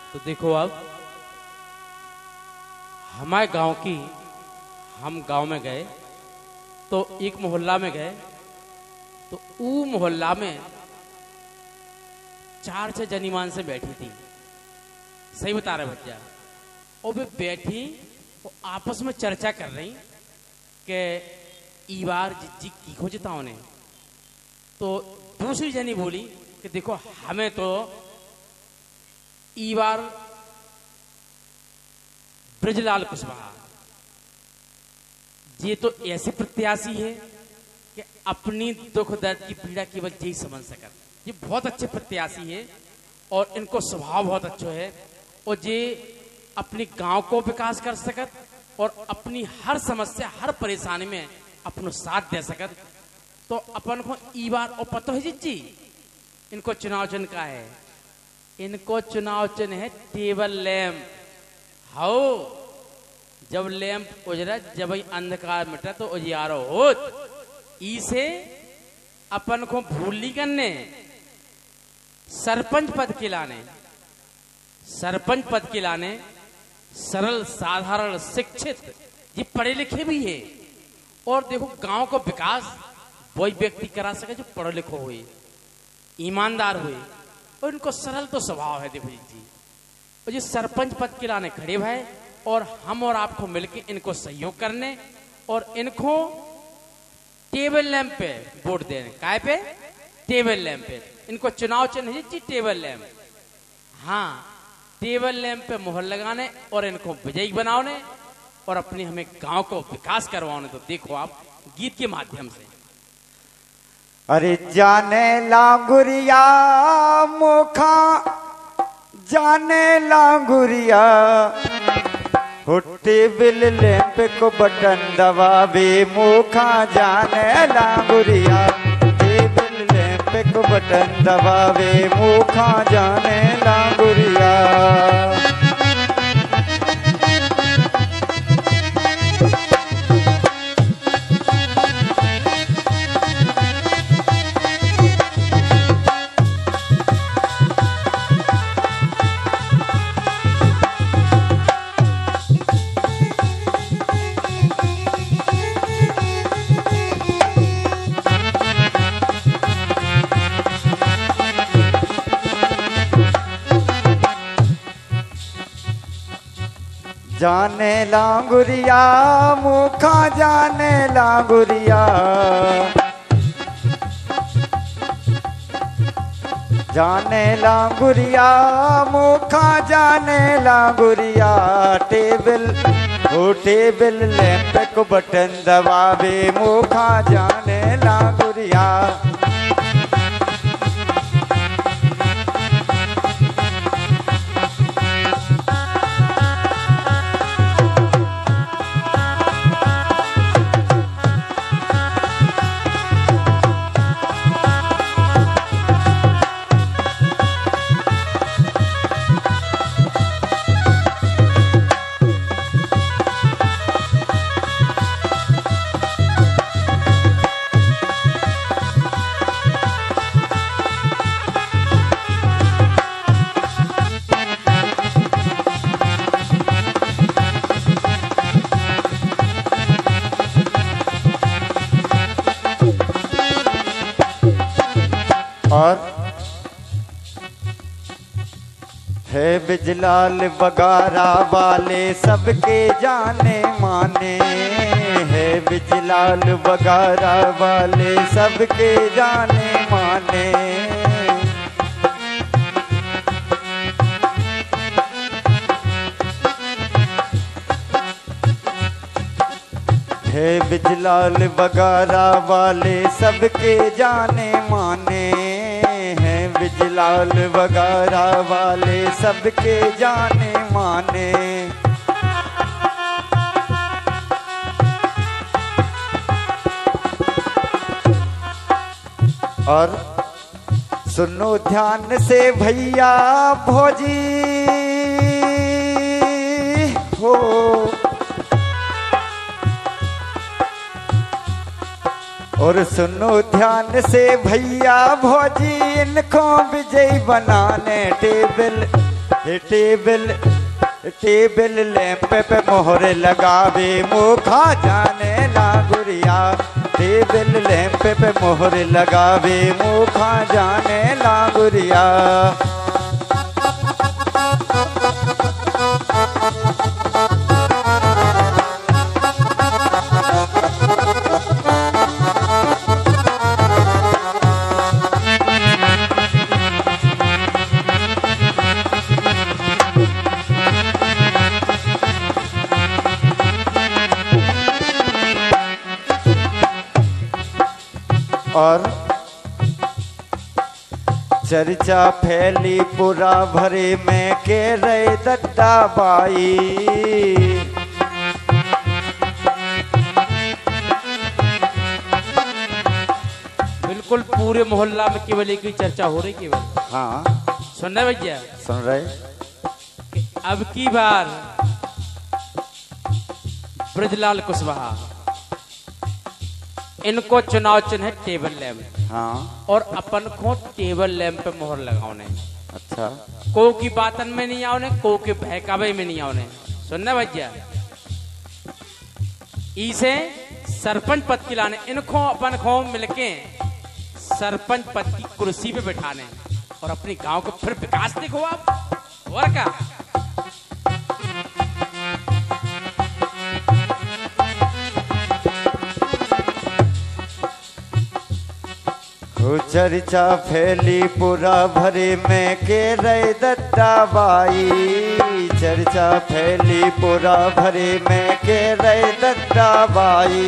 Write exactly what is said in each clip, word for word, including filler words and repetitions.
तो देखो अब हमारे गांव की, हम गांव में गए तो एक मोहल्ला में गए तो वो मोहल्ला में चार छह जनीमान से बैठी थी। सही बता रहे भैया। और वे बैठी वो आपस में चर्चा कर रही कि ई बार जी की खोजता उन्हें। तो दूसरी जनी बोली कि देखो हमें तो ई बार ब्रजलाल कुशवाहा, ये तो ऐसे प्रत्याशी है कि अपनी दुख दर्द की पीड़ा केवल यही समझ सकत। ये बहुत अच्छे प्रत्याशी है और इनको स्वभाव बहुत अच्छा है और ये अपने गांव को विकास कर सकत और अपनी हर समस्या हर परेशानी में अपनो साथ दे सकत। तो अपन को ई बार और पता है जी इनको चुनाव चिन्ह का है। इनको चुनाव चिन्ह है टेबल लैंप। हाउ जब लैंप उजरा, जब अंधकार मिटा तो उजियारो होत। इसे अपन को भूली करने सरपंच पद के लाने, सरपंच पद के लाने सरल साधारण शिक्षित ये पढ़े लिखे भी है। और देखो गांव को विकास वही व्यक्ति करा सके जो पढ़ो लिखो हुए, ईमानदार हुए और इनको सरल तो स्वभाव है। देखो जी और ये सरपंच पद के लाने खड़े भाई और हम और आपको मिलके इनको सहयोग करने और इनको टेबल लैंप पे वोट देने। काय पे? टेबल लैंप पे। इनको चुनाव चिन्ह है जी टेबल लैंप। हाँ, टेबल लैंप पे मोहर लगाने और इनको विजयी बनाने और अपने हमें गांव को विकास करवाने। तो देखो आप गीत के माध्यम से। अरे जाने लांगुरिया मोखा, जाने लांगुरिया हुट्टी बिल लैंप को बटन दबावे मोखा। जाने लांगुरिया बिल लैंप को बटन दबावे मोखा। जाने लांगुरिया जाने लांगुरिया मुखा। जाने लांगुरिया जाने लांगुरिया मुखा। जाने लांगुरिया टेबल ओ टेबल लैंप को बटन दबावे मुखा। जाने लांगुरिया और है बिजलाल बगारा वाले सबके जाने माने। है बिजलाल बगारा वाले सबके जाने माने। है बिजलाल बगारा वाले सबके जाने माने। है बिजलाल बगारा वाले सबके जाने माने। और सुनो ध्यान से भैया भौजी हो। और सुनो ध्यान से भैया भौजी इनको विजयी बनाने टेबल टेबल टेबल लैंप पे मोहर लगावे मुखा जाने लांगुरिया। टेबल लैंप पे मोहर लगावे मुखा जाने लांगुरिया। और चर्चा फैली पूरा भरे में के रे दद्दा बाई। बिल्कुल पूरे मोहल्ला में केवल एक ही चर्चा हो रही केवल। हाँ सुन रहे भैया? सुन रहे। कि अब की बार ब्रजलाल कुशवाहा इनको चुनाव चिन्ह है टेबल लैंप। हाँ। और अपन को टेबल लैंप पे मोहर लगाओने। अच्छा। को की बातन में नहीं आओने, को के बहकावे में नहीं आओने। सुनना भैया? इसे सरपंच पद की लाने, इनको अपन को मिलके सरपंच पद की कुर्सी पे बिठाने और अपनी गांव को फिर विकास देखो आप। और क्या चर्चा फैली पूरा भरे में के रे दद्दा बाई। चर्चा फैली पूरा भरे में के रे दद्दा बाई।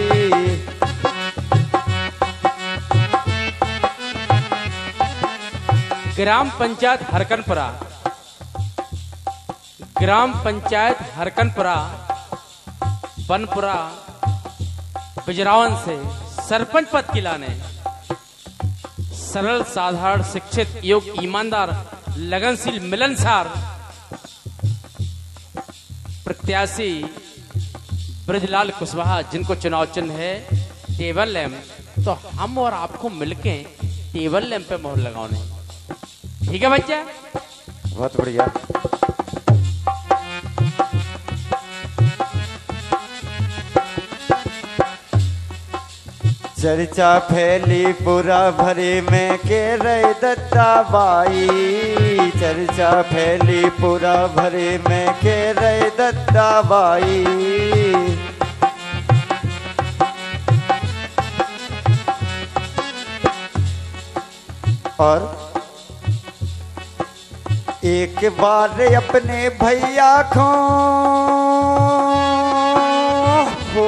ग्राम पंचायत हरकनपुरा, ग्राम पंचायत हरकनपुरा बनपुरा बिजरावन से सरपंच पद की लाने सरल साधारण शिक्षित योग्य ईमानदार लगनशील मिलनसार प्रत्याशी ब्रजलाल कुशवाहा, जिनको चुनाव चिन्ह है टेबल लैंप, तो हम और आपको मिलके टेबल लैंप पे मोहर लगाने। ठीक है बच्चा? बहुत बढ़िया। चर्चा फैली पूरा भरे में के रे दद्दा बाई। चर्चा फैली पूरा भरे में के रे दद्दा बाई। और एक बार अपने भैया को हो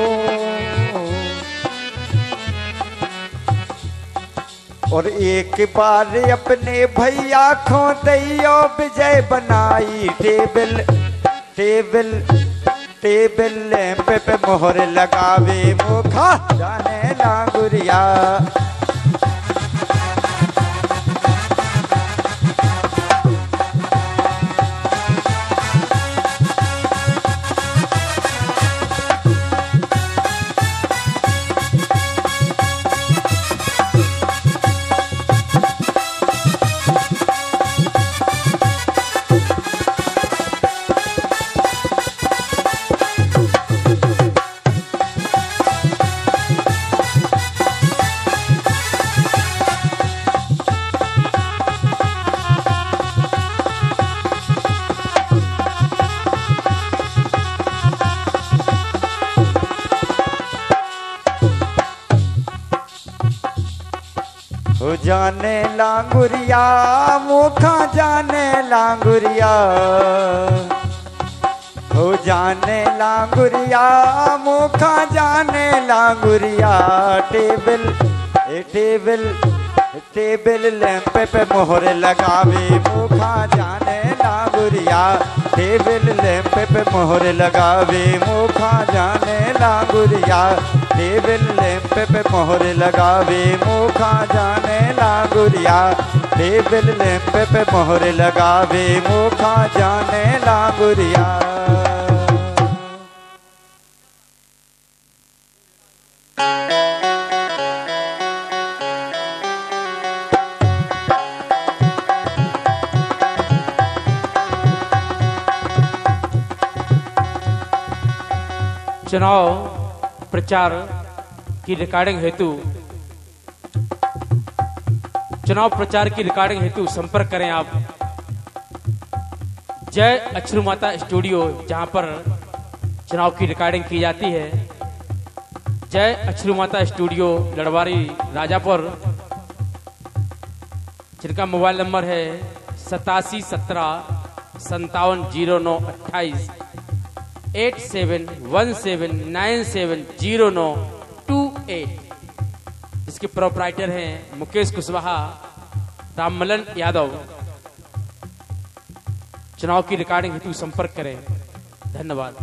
और एक बार अपने भैया को दैयो विजय बनाई। टेबल टेबल टेबल लैंप पे मोहर लगावे मुखा जाने लांगुरिया। हो जाने लांगुरिया मुखा जाने लांगुरिया। हो जाने लांगुरिया मुखा जाने लांगुरिया। टेबल टेबल टेबल लैंप पे मोहर लगावे मुखा जाने लांगुरिया। टेबल लैंप पे मोहर लगावे मुखा जाने लांगुरिया। टेबल लैंप पे मोहर लगावे मुखा जाने लांगुरिया। टेबल लैंप पे मोहर लगावे मुखा जाने लांगुरिया। चुनाव प्रचार की रिकॉर्डिंग हेतु चुनाव प्रचार की रिकॉर्डिंग हेतु संपर्क करें आप जय अक्षरू माता स्टूडियो, जहां पर चुनाव की रिकॉर्डिंग की जाती है। जय अक्षरू माता स्टूडियो लड़वारी राजापुर, जिनका मोबाइल नंबर है सतासी सत्रह संतावन जीरो नौ अट्ठाईस eight seven one seven nine seven zero नौ टू एट। इसके प्रोप्राइटर हैं मुकेश कुशवाहा, राममलन यादव। चुनाव की रिकॉर्डिंग हेतु संपर्क करें। धन्यवाद।